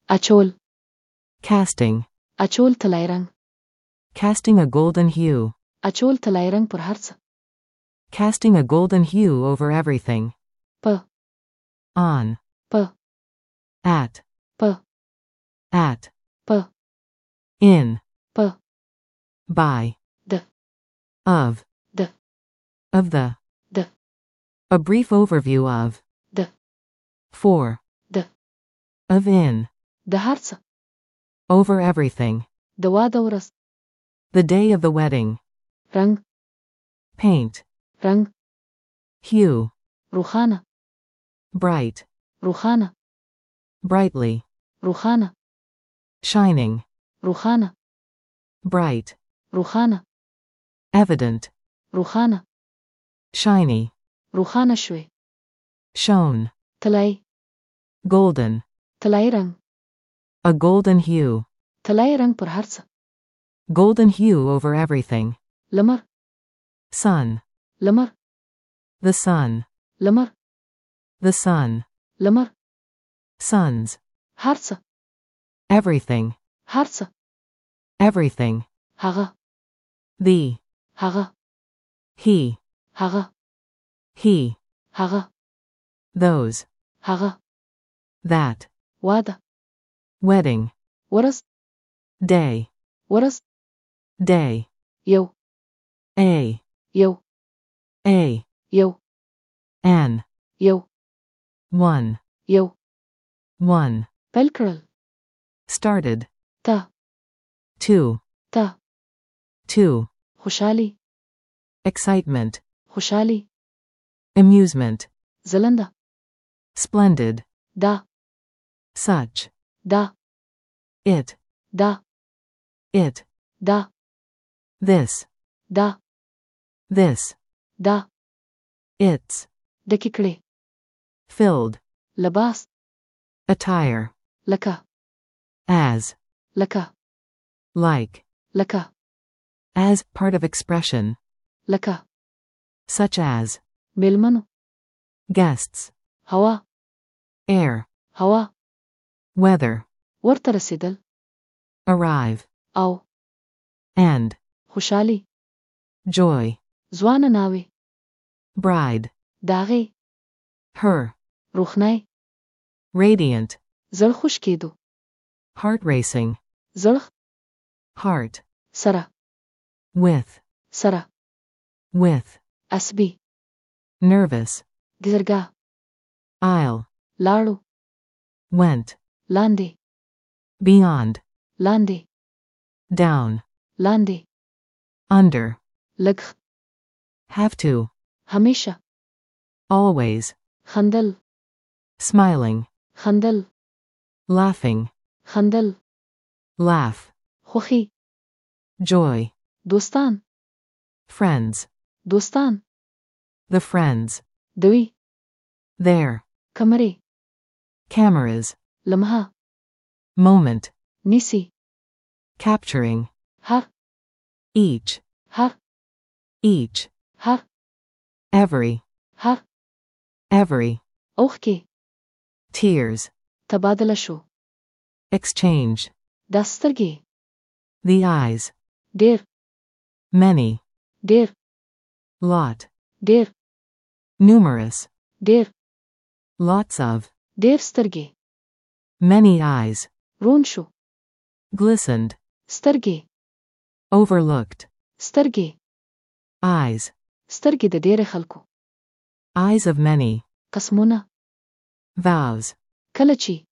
اچول. Casting. اچول طلای رنگ. Casting a golden hue. اچول طلای رنگ پر هر څه. Casting a golden hue over everything. په. On. په. At. په. At. په. In. په. By. د. Of. د. Of the. د. A brief overview of. د. For. د. Of in. د هر څه. Over everything. د واده ورځ. The day of the wedding. رنگ. Paint. رنگ. Hue. روخانه. Bright. روخانه. Brightly. روخانه. Shining. روخانه. Bright. روخانه. Evident. روخانه. Shiny. روخانه شوي. Shone. طلای. Golden. طلای رنگ. A golden hue. طلای رنگ پر هر څه. Golden hue over everything. لمر. Sun. لمر. The sun. لمر. The sun. لمر. Suns. هر څه. Everything. هر څه. Everything. هغه. The. هغه. He. هغه. He. هغه. Those. هغه. That. واده. Wedding. ورځ. Day. ورځ. Day. یو. A. یو. A. یو. An. یو. One. یو. One. پیل کړل. Started. ته. Two. ته. Two. خوشحالي. Excitement. خوشحالي. Amusement. ځلنده. Splendid. دا. Such. دا. It. دا. It. دا. This. دا. This. دا. It's. ډکې کړې. Filled. لباس. Attire. لکه. As. لکه. Like. لکه. As part of expression. لکه. Such as. میلمنو. Guests. هوا. Air. هوا. Weather. ورته رسیدل. Arrive. او. And. خوشحالي. Joy. ځوانه ناوې. Bride. داغې. Her. روښنايي. Radiant. زړه خوش کېدو. Heart racing. زړه. Heart. سره. With. سره. With. اسبي. Nervous. ګزرګاه. Aisle. لاړو. Went. لاندې. Beyond. لاندې. Down. لاندې. Under. لږ. Have to. همیشه. Always. خندل. Smiling. خندل. Laughing. خندل. Laugh. خوښي. Joy. دوستان. Friends. دوستان. The friends. دوی. There. کمرې. Cameras. لمحه. Moment. نیسي. Capturing. هر. Each. هر. Each. هر. Every. هر. Every. اوښکې. Tears. تبادله شو. Exchange. دا سترګې. The eyes. ډېر. Many. ډېر. Lot. ډېر. Numerous. ډېر. Lots of. ډېر سترګې. Many eyes. رون شو. Glistened. سترګې. Overlooked. سترګې. Eyes. سترګې د ډېر خلکو. Eyes of many. قسمونه. Vows. کله چې.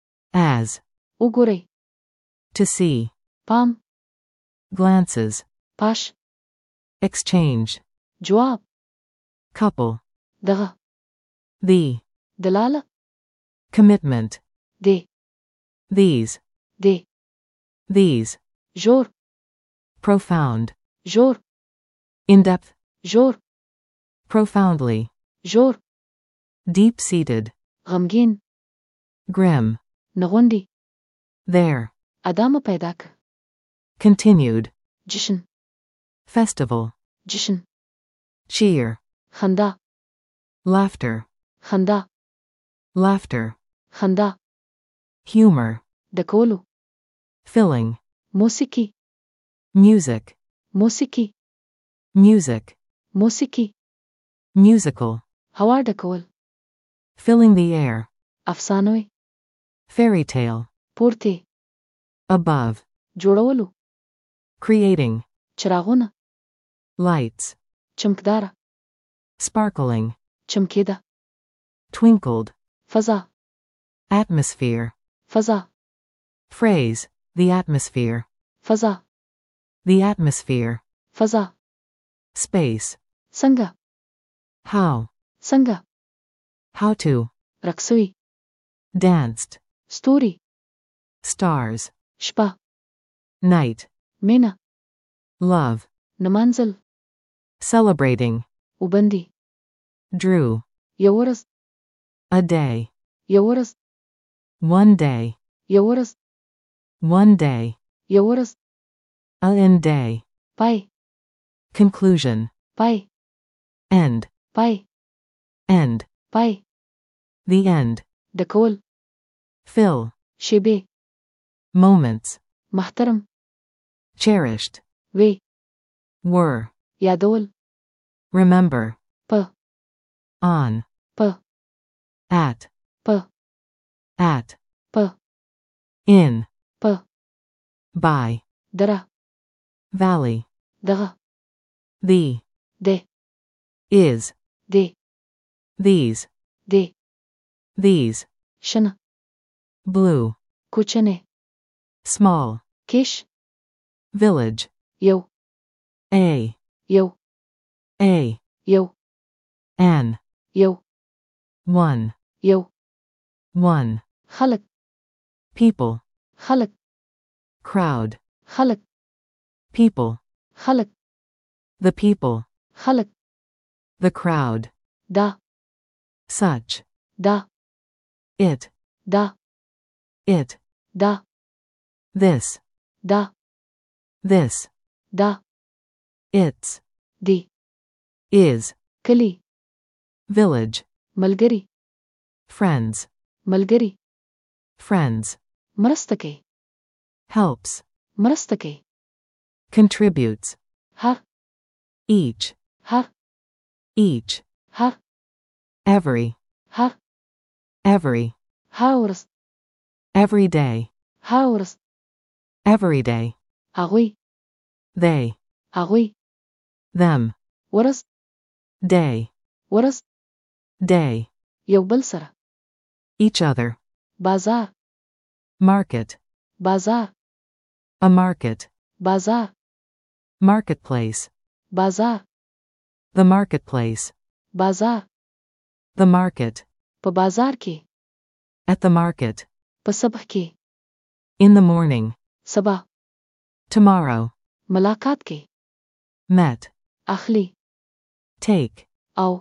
As. وګورئ. To see. پام. Glances. پاش. Exchange. جواب. Couple. دغه. The. دلاله. Commitment. دی. These. دی. These. ژور. Profound. ژور. In depth. ژور. Profoundly. ژور. Deep-seated. غمگین. Grim. نغوندي. There. ادامه پیدا کړ. Continued. جشن. Festival. جشن. Cheer. خندا. Laughter. خندا. Laughter. خندا. Humor. ډکولو filling, موسیقي music, موسیقي music, موسیقي musical, هوا ډکول filling the air, افسانوي fairy tale, پورته above, جوړولو creating, چراغونه lights, چمکداره sparkling, چمکیده twinkled, فضا atmosphere, فضا phrase, the atmosphere, فضا the atmosphere, فضا space, څنګه how, څنګه how to, رقصوي danced, ستوري stars, شپه night, مینا love, نمانځل celebrating, وبندي drew, یو ورځ a day, یو ورځ one day, یو ورځ one day, یو ورځ an day, پای conclusion, پای end, پای end, پای the end, ډکول fill, شیبې moments, محترم cherished, وی were, یادول remember, په on, په at, په په in, په by, دره valley, دغه the, ده is, ده these, ده these, شنه blue, کوچنه small, کش village, یو a, یو یو an, یو one, یو one, خلق people, خلق crowd, خلق people, خلق the people, خلق the crowd, دا such, دا it, دا it, دا this, دا this, دا its, دی is, کلی village, ملګری friends, ملګری friends, مرسته کوي helps, مرسته کوي contributes, هر each, هر each, هر every, هر every, هر ورځ every day, هر ورځ every day, هغوی they, هغوی them, ورځ day, ورځ day, یو بل سره each other, بازار market, بازار a market, بازار marketplace, بازار the marketplace, بازار the market, په بازار کې at the market, په صبح کې in the morning, سبا tomorrow, ملاقات کې met, اخلي take, او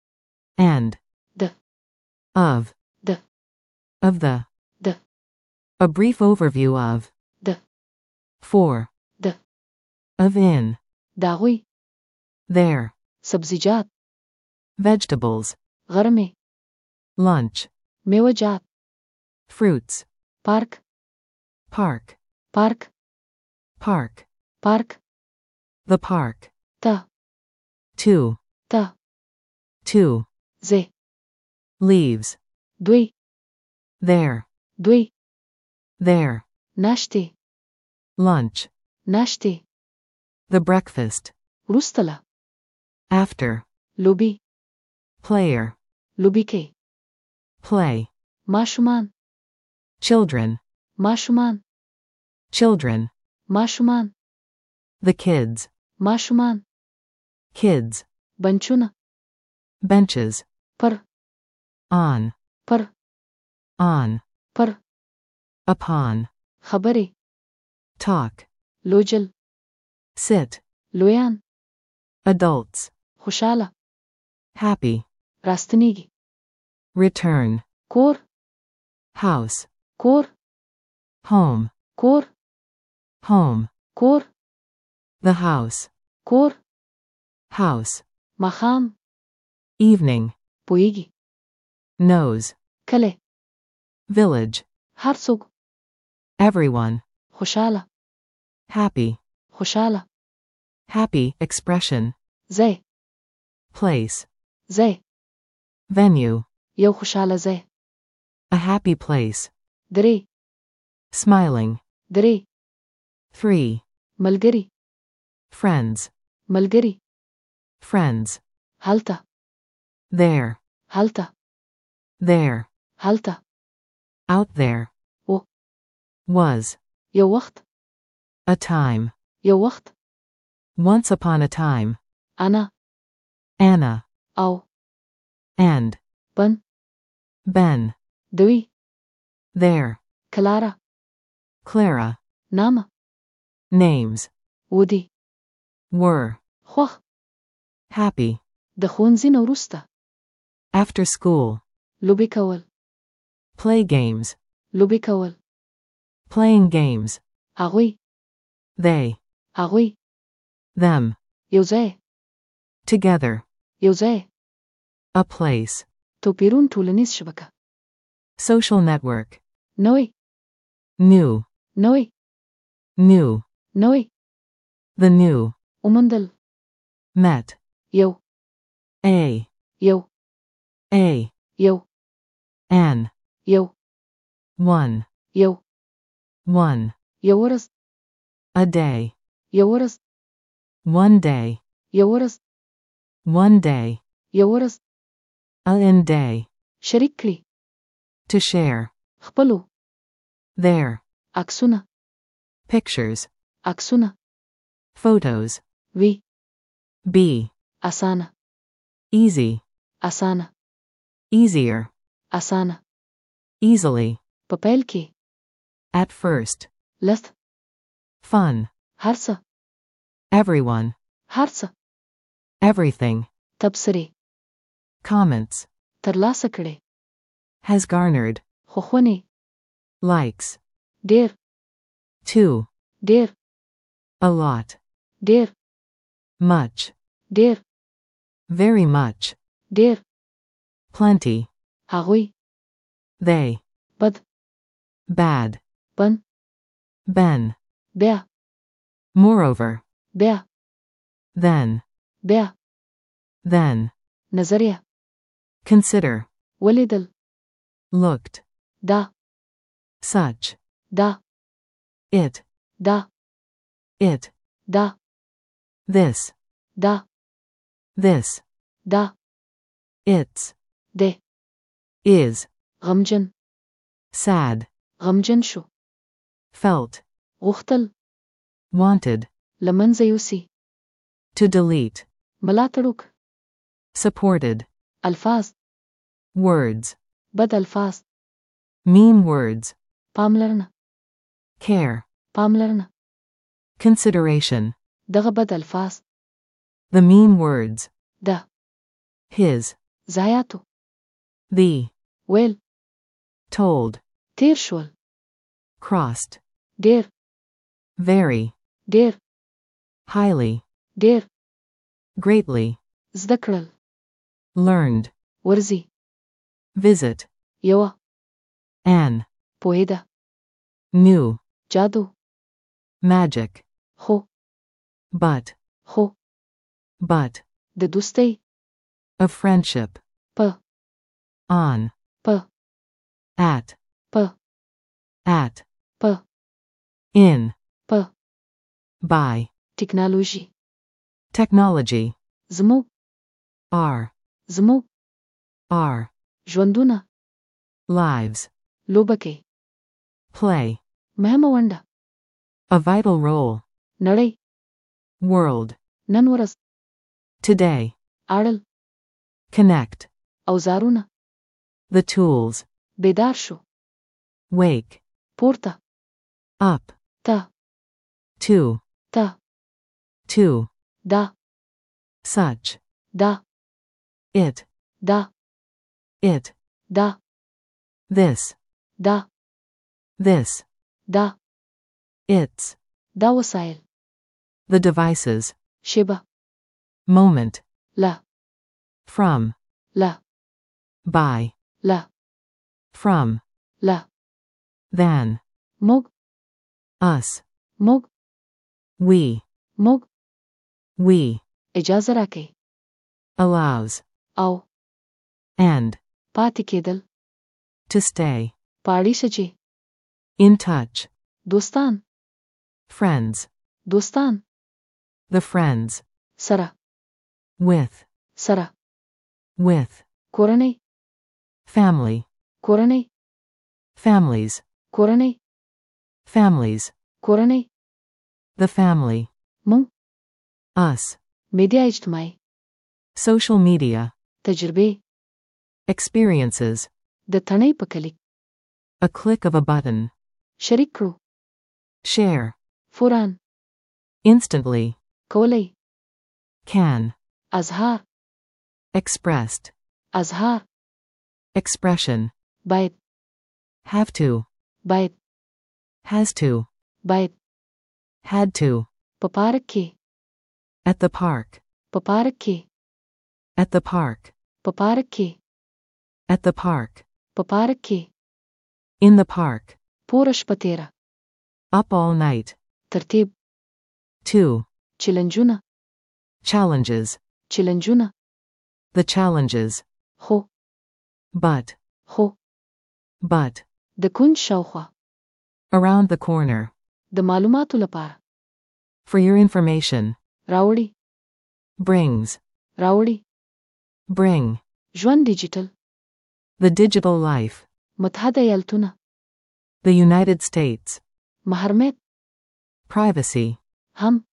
and, د of, د of the, د a brief overview of, د for, د of in, داغوی there, سبزیجات vegetables, غرمې lunch, میوه‌جات fruits, پارک park, پارک park, پارک the park, ته two, ته two, زه leaves, دوی there, دوی there, ناشتې lunch, ناشتې the breakfast, وروسته له after, لوبي player, لوبي کې play, ماشومان children, ماشومان children, ماشومان the kids, ماشومان kids, بنچونه benches, پر on, پر on, پر upon, خبرې talk, لوجل sit, لویان adults, خوشاله happy, راستنیږي return, کور house, کور home, کور home, کور the house, کور house, ماښام evening, پوهیږي nose, کله village, هر څوک everyone, خوشاله. happy, خوشاله. happy, expression, ځای. place, ځای. venue, یو خوشاله ځای. a happy place, درې. smiling, درې. 3, ملګری. friends, ملګری. friends, هلته. there, هلته. there, هلته. out there, و. was, یو وخت. a time, یو وخت. once upon a time, أنا. Anna, أو. and, بن. Ben, دوی. there, كلارا. Clara, نامه. names, ودي. were, خوښ. happy, د ښوونځي نه وروسته. after school, لوبې کول. play games, لوبې کول. playing games, هغوی. they, هغوی. them, یو ځای. together, یو ځای. a place, توپیرون ټولنیز شبکه. social network, نوې. new, نوې. new, نوې. the new, ومندل. met, یو. a, یو. a, یو. an, یو. one, یو. one, یو ورځ. a day, یو ورځ. one day, یو ورځ. one day, یو ورځ. a in day, شریک کړي. to share, خپلو. there, عکسونه. pictures, عکسونه. photos, وی. be, اسانه. easy, اسانه. easier, اسانه. easily, په پیل کې. at first, لست. fun, هر څه. everyone, هر څه. everything, تبصرې. comments, ترلاسه کړي. has garnered, خوښونې. likes, ډېر. to, ډېر. a lot, ډېر. much, ډېر. very much, ډېر. plenty, هغوی. they, بد. bad, بن. ben, بیا. moreover, بیا. then, بیا. then, نظریه. consider, ولیدل. looked, دا. such, دا. it, دا. it, دا. this, دا. this, دا. its, ده. is, غمجن. sad, غمجن شو. felt, غوښتل. wanted, لمنځه یوسي. to delete, ملاتړ وک. supported, الفاظ. words, بد الفاظ. mean words, پاملرنه. care, پاملرنه. consideration, دغه بد الفاظ. the mean words, ده. his, ضایعاتو. the, ویل. told, تیر شول. crossed, ډېر. very, ډېر. highly, ډېر. greatly, زده کړل. learned, ورزي. visit, یوه. an, پوهېده. new, جادو. magic, خو. but, خو. but, د دوستۍ. of friendship, په. on, په. at, په. at, په. in, په. by, ټکنالوژي. technology, زموږ. are, زموږ. are, ژوندونه. lives, لوبه کوي. play, مهمه ونډه. a vital role, نړۍ. world, نن ورځ. today, اړل. connect, اوزارونه. the tools, بیدار شو. wake, پورته. up, ته. to, ته. to, دا. such, دا. it, دا. it, دا. this, دا. this, دا. its, دا وسایل. the devices, شبه. moment, لا. from, لا. by, لا. from, لا. than, موږ. us, موږ we, موږ we, اجازه راکړئ allows, او and, پاتې کېدل to stay, پاړی شچې in touch, دوستان friends, دوستان the friends, سره with, کورنۍ family, کورنۍ families, کورنۍ کورنۍ the family, موږ us, میډیا اجتماعي social media, تجربې experiences, د تڼۍ په کلیک a click of a button, شریک کړو share, فوراً instantly, کولای can, اظهار expressed, اظهار expression, باید have to, باید has to, باید had to, په پارک کې at the park, په پارک کې at the park, په پارک کې at the park, په پارک کې in the park, پوره شپه تیره up all night, ترتیب 2, چیلنجونه challenges, چیلنجونه the challenges, خو but, د کونج شاوخوا around the corner, د معلوماتو لپاره for your information, راوړي brings, bring, ژوند ډیجیټل the digital life, متحده ایالتونه the United States, محرمیت privacy, هم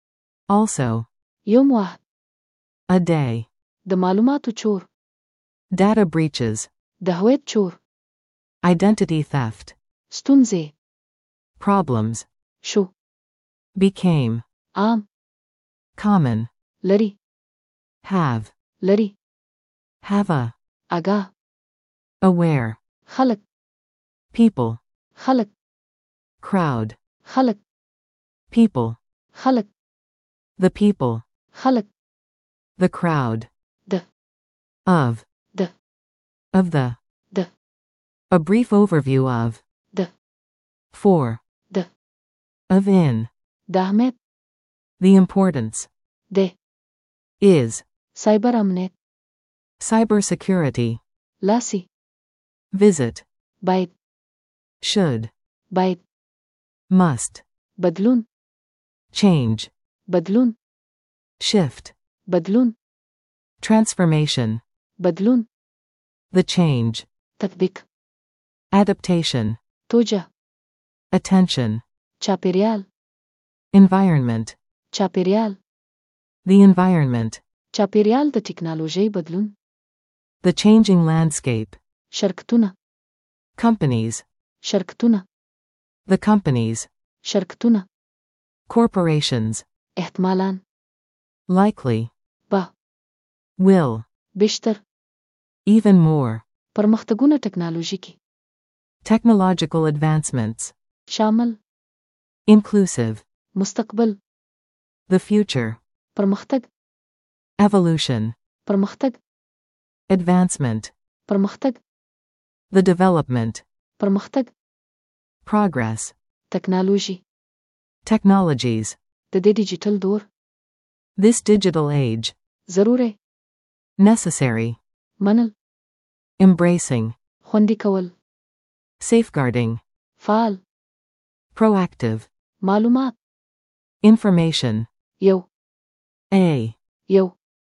also, یوم واحد a day, د معلوماتو چور data breaches, د هویت چور identity theft, ستونزې problems, شو became, عام common, لري have, لري have a, آگاه aware, خلق people, خلق crowd, خلق people, خلق the people, خلق the crowd, د of, د of the, د a brief overview of, د for, د of in, د اهمیت the importance, د is, سایبر امنیت cybersecurity, لاسي visit, باید should, باید must, بدلون change, بدلون shift, بدلون transformation, بدلون the change, تطبیق adaptation, توجه attention, چاپیریال environment, چاپیریال the environment, چاپیریال د ټکنالوژۍ بدلون the changing landscape, شرکتونه companies, شرکتونه the companies, شرکتونه corporations, احتمالاً likely, به will, بیشتر even more, پرمختګونه ټکنالوژیکي technological advancements, شامل inclusive, مستقبل the future, پرمختګ evolution, پرمختګ advancement, پرمختګ the development, پرمختګ progress, ټکنالوژي technologies, د دې ډیجیټل دور this digital age, ضروري necessary, منل embracing, خوندي کول safeguarding, فعال proactive, معلومات information, یو a, یو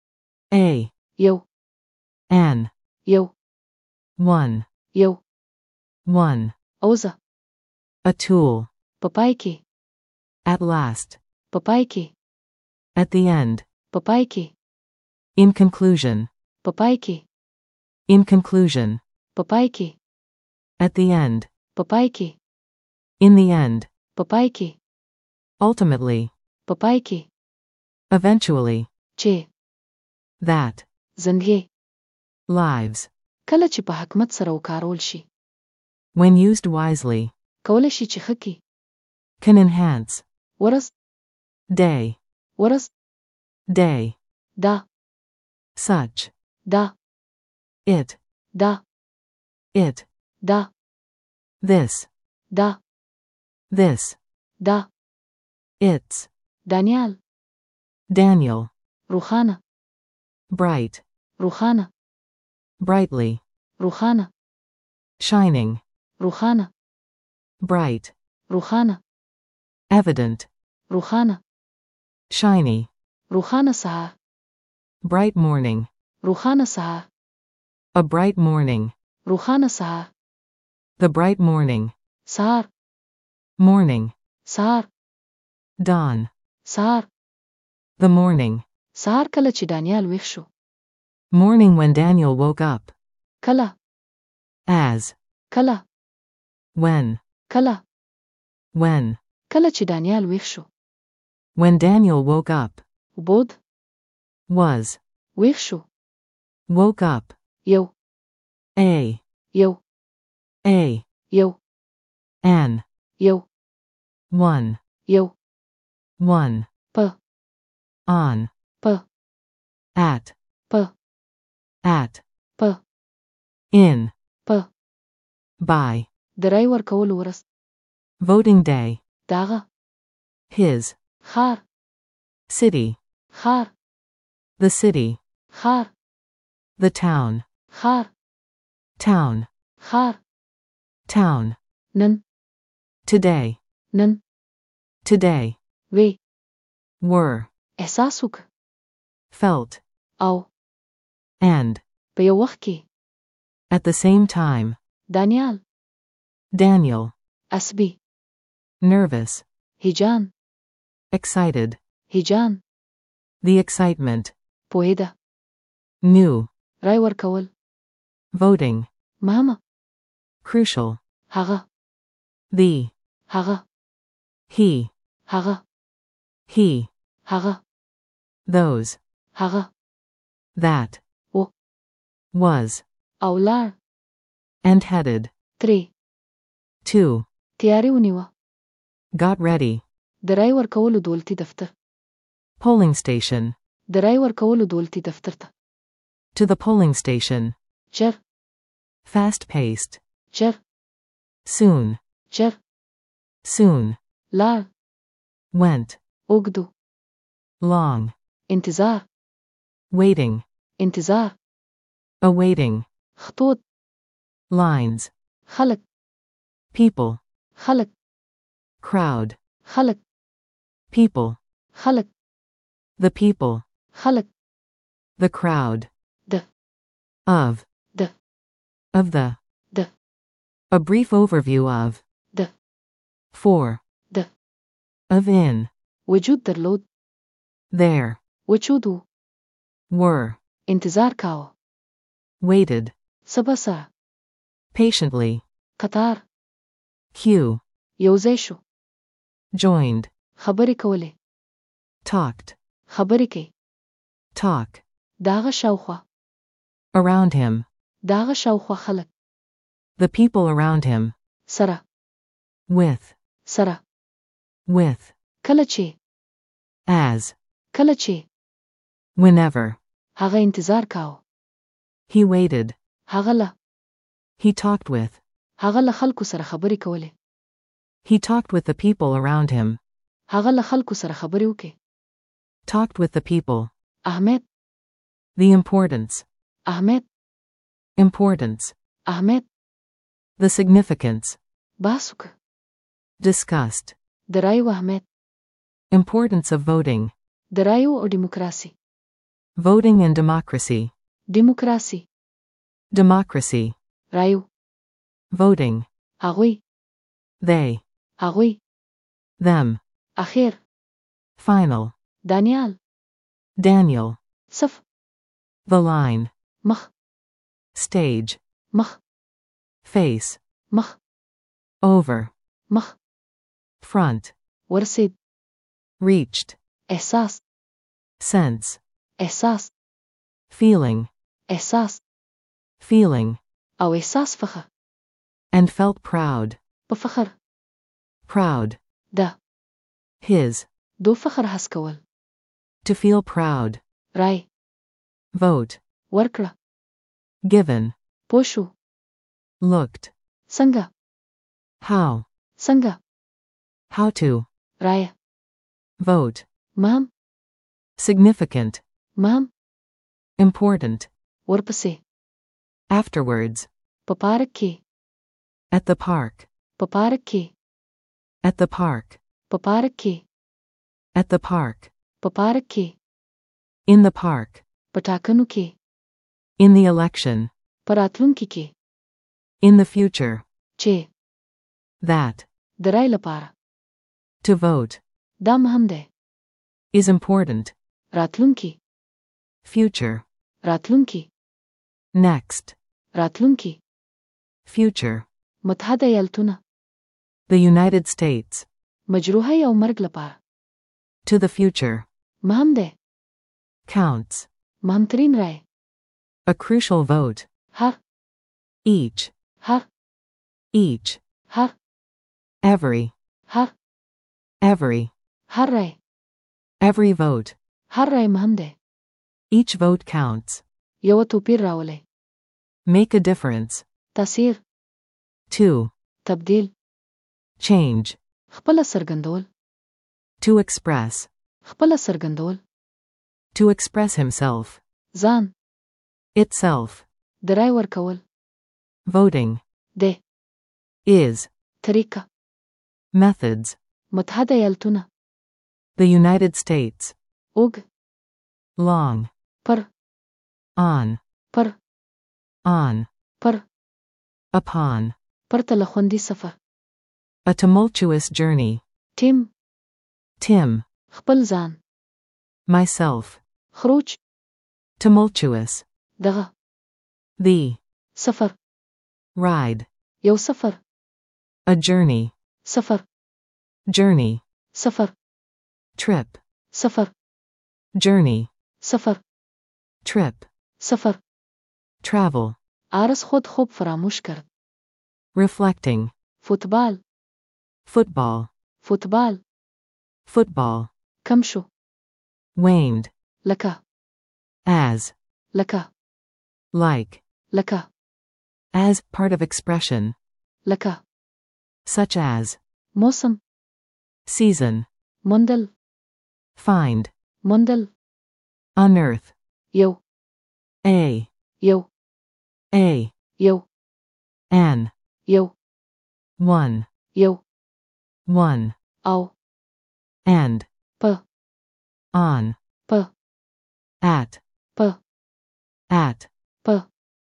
a, یو an, یو one, یو one, اوزه a tool, په پای کې at last, په پای کې at the end, په پای کې in conclusion, په پای کې in conclusion, په پای کې at the end, په پای کې in the end, په پای کې ultimately, په پای کې eventually, چې that, زندګي lives, کله چې په حکمت سره وکارول شي when used wisely, کولای شي چې ښه کړي can enhance, ورځ day, ورځ day, دا such, دا it, دا it, دا this, دا this, دا. It's. دانیال. Daniel. روخانه. Bright. روخانه. Brightly. روخانه. Shining. روخانه. Bright. روخانه. Evident. روخانه. Shiny. روخانه سهار. Bright morning. روخانه سهار. A bright morning. روخانه سهار. The bright morning. سهار. Morning. سهار. Dawn. سهار. The morning. سهار کله چې دانیال ویښ شو. Morning when Daniel woke up. کله. As. کله. When. کله. When. کله چې دانیال ویښ شو. When Daniel woke up. وبود. Was. ویښ شو. Woke up. یو. A. یو. A. یو. An. یو. One. یو. One. په. On. په. At. په. At. په. In. په. By. د رای ورکولو ورځ. Voting day. داغه. His. خار. City. خار. The city. خار. The town. خار. Town. خار. Town. نن. Today. نن. Today. وی. Were. احساس وک. Felt. او. And. په یو وخت کې. At the same time. دانیال. Daniel. اسبی. Nervous. هیجان. Excited. هیجان. The excitement. پوهیده. New. رای ورکول. Voting. مهمه. Crucial. هغه. The. هغه. He. هغه. He. هغه. Those. هغه. That. و. Was. او لار. And headed. تری. To. تیاری ونیوه. Got ready. د رای ورکولو دولتي دفتر. Polling station. د رای ورکولو دولتي دفتر ته. To the polling station. چر. Fast paced. چر. Soon. چر. Soon. لار. Went. اوږدو. Long. انتظار. Waiting. انتظار. Awaiting. خطوط. Lines. خلق. People. خلق. Crowd. خلق. People. خلق. The people. خلق. The crowd. د. Of. د. Of the. د. A brief overview of. د. For. د. Of in. وجود درلود. There. وجودو. Were. انتظار کاوه. Waited. سبسا. Patiently. قطار. Queue. یوځای شو. Joined. خبرې کولې. Talked. خبرې کوي. Talk. داغه شاوخوا. Around him. داغه شاوخوا خلق. The people around him. سره. With. سره. With. کله چې. As. کله چې. Whenever. هغه انتظار کاوه. He waited. هغه له. He talked with. هغه له خلکو سره خبرې کولې. He talked with the people around him. هغه له خلکو سره خبرې وکړي. Talked with the people. اهمیت. The importance. اهمیت. Importance. اهمیت. The significance. بحث وکړه. Discussed. د رایو اهمیت. Importance of voting. د رایو او دیموکراسي. Voting and democracy. دیموکراسي. Democracy. رایو. Voting. هغوی. They. هغوی. Them. اخیر. Final. دانیال. Daniel. صف. The line. مخ. Stage. مخ. Face. مخ. Over. مخ. Front. ورسید. Reached. احساس. Sense. احساس. Feeling. احساس. Feeling. او احساس فخر. And felt proud. په فخر. Proud. ده. His. دو فخر حس کول. To feel proud. رای. Vote. ورکړه. Given. پوشو. Looked. څنګه. How. څنګه. How to. رایه Vote. مهم Significant. مهم Important. ورپسې Afterwards. په پارک کې At the park. په پارک کې At the park. په پارک کې At the park. په پارک کې In the park. په ټاکنو کې In the election. په راتلونکي کې In the future. چې That. د رای لپاره To vote. دا مهم دی Is important. راتلونکي Future. راتلونکي Next. راتلونکي Future. متحده ایالتونه The United States. مجروحه او مرګ لپاره To the future. مهم دی Counts. مهمترین رای A crucial vote. هر Each. هر Each. هر Every. هر Every. هر رای Every vote. هر رای مهم دی Each vote counts. یو توپیر راولي Make a difference. تاثیر To. تبدیل Change. خپل سرګندول To express. خپل سرګندول To express himself. ځان Itself. د رای ورکول Voting. د Is. طریقه Methods. متحده ایالتونه The United States. اوږ Long. پر On. پر On. پر Upon. پرته له خوندي سفر A tumultuous journey. ټیم Tim. خپل ځان Myself. خروج Tumultuous. دغه The. سفر Ride. یو سفر A journey. سفر Journey. سفر Trip. سفر Journey. سفر Trip. سفر Travel. عارض خود خوب فراموش کرد Reflecting. فوتبال Football. فوتبال Football. کم شو Waned. لکه As. لکه Like. لکه As part of expression. لکه Such as. موسم Season. موندل Find. موندل Unearth. یو A. یو A. یو An. یو One. یو One. او And. په On. په At. په At. په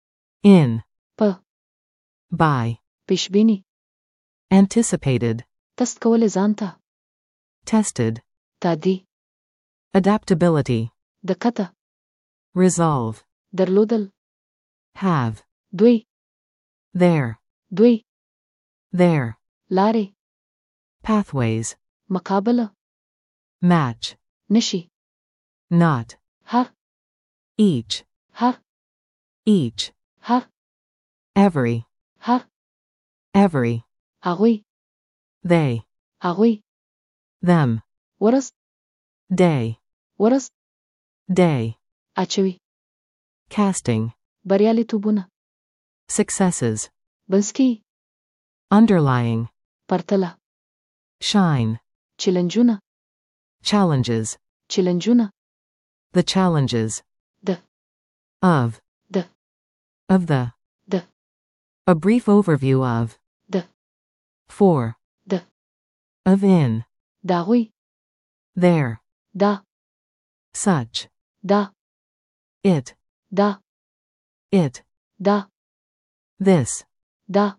In. په By. پیشبینی Anticipated. تست کول ځان ته Tested. تادی Adaptability. دقته Resolve. درلودل Have. دوی There. دوی There. لارې Pathways. مقابله Match. نشي Not. هر Each. هر Each. هر Every. هر Every. هغوی They. هغوی Them. ورځ Day. ورځ Day. اچوي Casting. بریالیتوبونه Successes. بنسکی Underlying. پرتله Shine. چیلنجونه Challenges. چیلنجونه The challenges. د Of. د Of the. د A brief overview of. د For. د Of in. داغوی There. دا Such. دا It. دا It. دا This. دا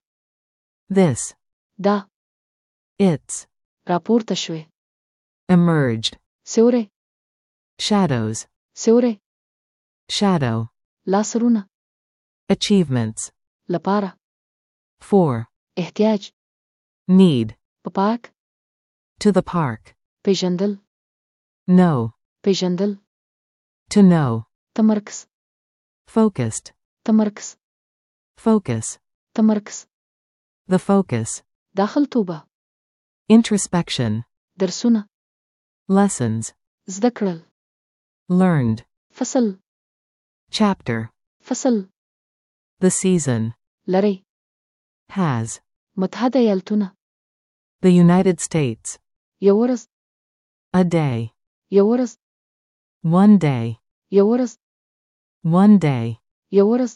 This. دا It's. راپورته شوې Emerged. سیوری Shadows. سیوری Shadow. لاسرونه Achievements. لپاره For. احتیاج Need. په پارک To the park. پیژندل Know. پیژندل To know. تمرکز Focused. تمرکز Focus. تمرکز The focus. داخل توبه Introspection. درسونه Lessons. زده کړل Learned. فصل Chapter. فصل The season. لري Has. متحده ایالتونه The United States. یو ورځ. A day. یو ورځ. One day. یو ورځ. One day. یو ورځ.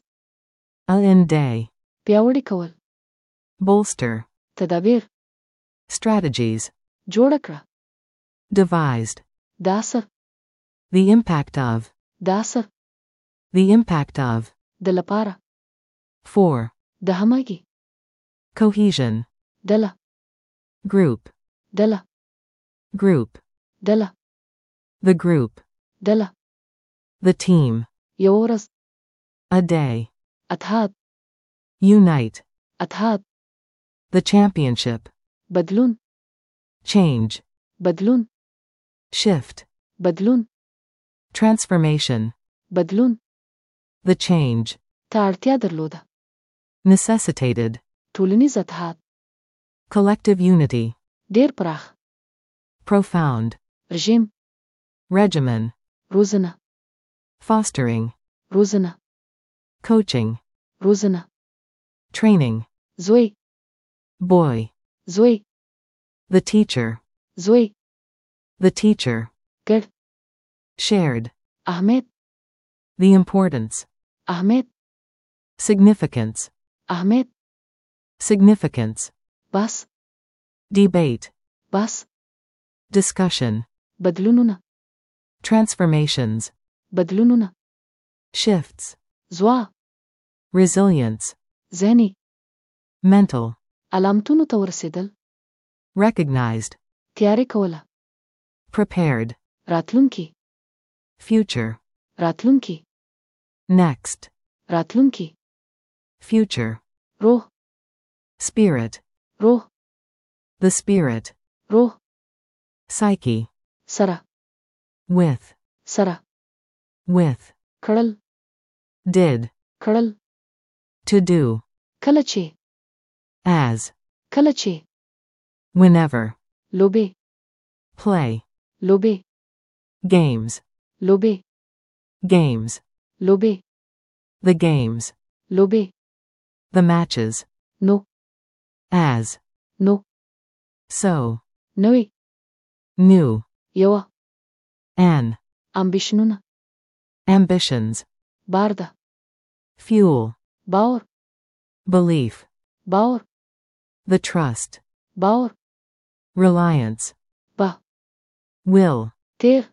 In day. پیاوړی کول. Bolster. تدابیر. Strategies. جوړه کړه. Devised. دا اثر. The impact of. دا اثر. The impact of. د لپاره. For. د همغږي. Cohesion. ډله. Group. ډله. Group. ډله. The group. ډله. The team. یو ورځ. A day. اتحاد. Unite. اتحاد. The championship. بدلون. Change. بدلون. Shift. بدلون. Transformation. بدلون. The change. ته اړتیا درلوده. Necessitated. ټولنیز اتحاد. Collective unity. ډیر پراخ. Profound. رژیم. Regimen. روزنه. Fostering. روزنه. Coaching. روزنه. Training. زوی. Boy. زوی. The teacher. زوی. The teacher. ګډ. Shared. اهمیت. The importance. اهمیت. Significance. اهمیت. Significance. بس. Debate. بس. Discussion. بدلونونه. Transformations. بدلونونه. Shifts. زوا. Resilience. ذهني. Mental. علامتونو ته ورسېدل. Recognized. تیاری کوله. Prepared. راتلونکي. Future. راتلونکي. Next. راتلونکي. Future. روح. Spirit. روح. The spirit. روح. Psyche. سره. With. سره. With. کړل. Did. کړل. To do. کله چې. As. کله چې. Whenever. لوبې. Play. لوبې. Games. لوبې. Games. لوبې. The games. لوبې. The matches. نو. As. نو. So. نوې. New. یوه. An. امبیشنونه. Ambitions. بار ده. Fuel. باور. Belief. باور. The trust. باور. Reliance. با. Will. تیر.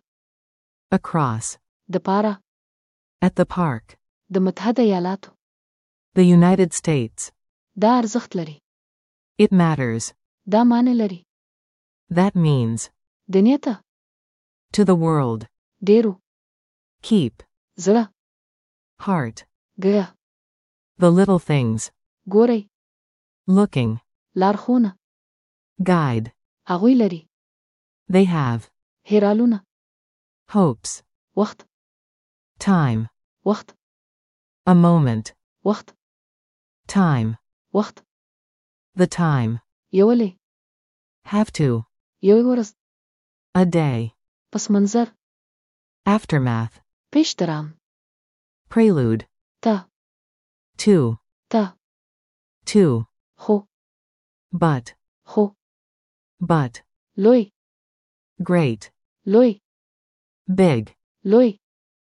Across. د پاره. At the park. د متحده ایالاتو. The United States. دا ارزښت لري. It matters. دا معنی لري. That means. دنیا ته. To the world. ډیرو. Keep. زړه. Heart. ګیا. The little things. ګورئ. Looking. لارښوونه. Guide. هغوی لري. They have. هیرالونه. Hopes. وخت. Time. وخت. A moment. وخت. Time. وخت. The time. یولې. Have to. یوې ورځ. A day. پس منظر. Aftermath. پیش درام. Prelude. ته. To. ته. To. خو. But. خو. But. لوی. Great. لوی. Big. لوی.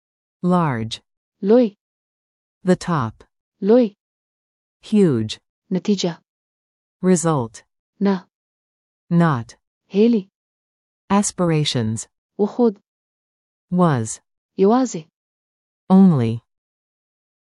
Large. لوی. The top. لوی. Huge. نتیجه. Result. نه. Not. هیلی. Aspirations. وخود. Was. یوازې. Only.